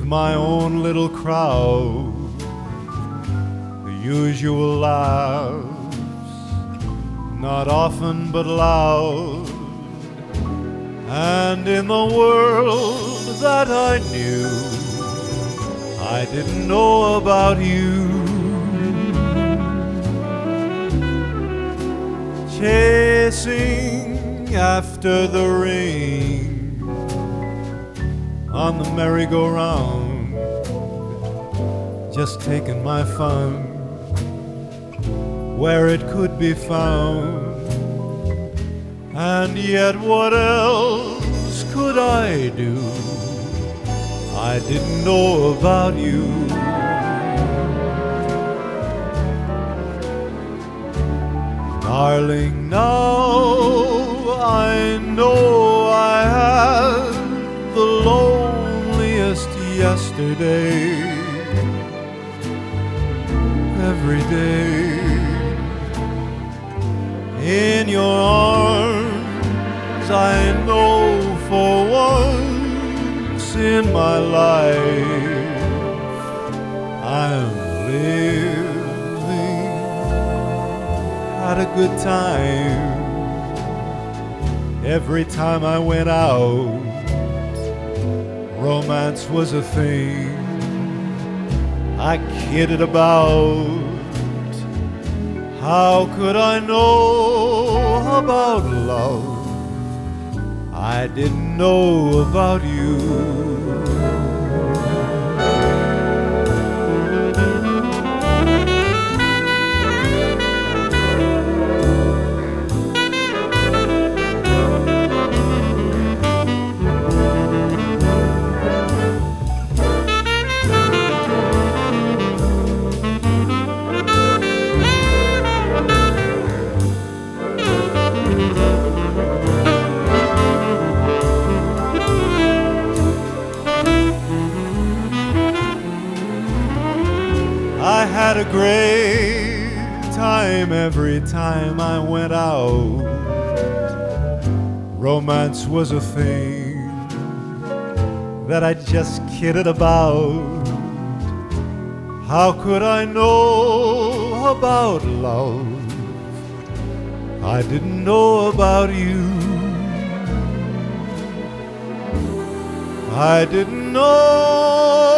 my own little crowd, the usual laughs, not often but loud. And in the world that I knew, I didn't know about you. Chasing after the ring on the merry-go-round, just taking my fun where it could be found. And yet what else could I do? I didn't know about you. Darling, now I know I had the loneliest yesterday. Every day in your arms, I know for once in my life I'm living at a good time. Every time I went out, romance was a thing I kidded about. How could I know about love? I didn't know about you. I had a great time every time I went out. Romance was a thing that I just kidded about. How could I know about love? I didn't know about you. I didn't know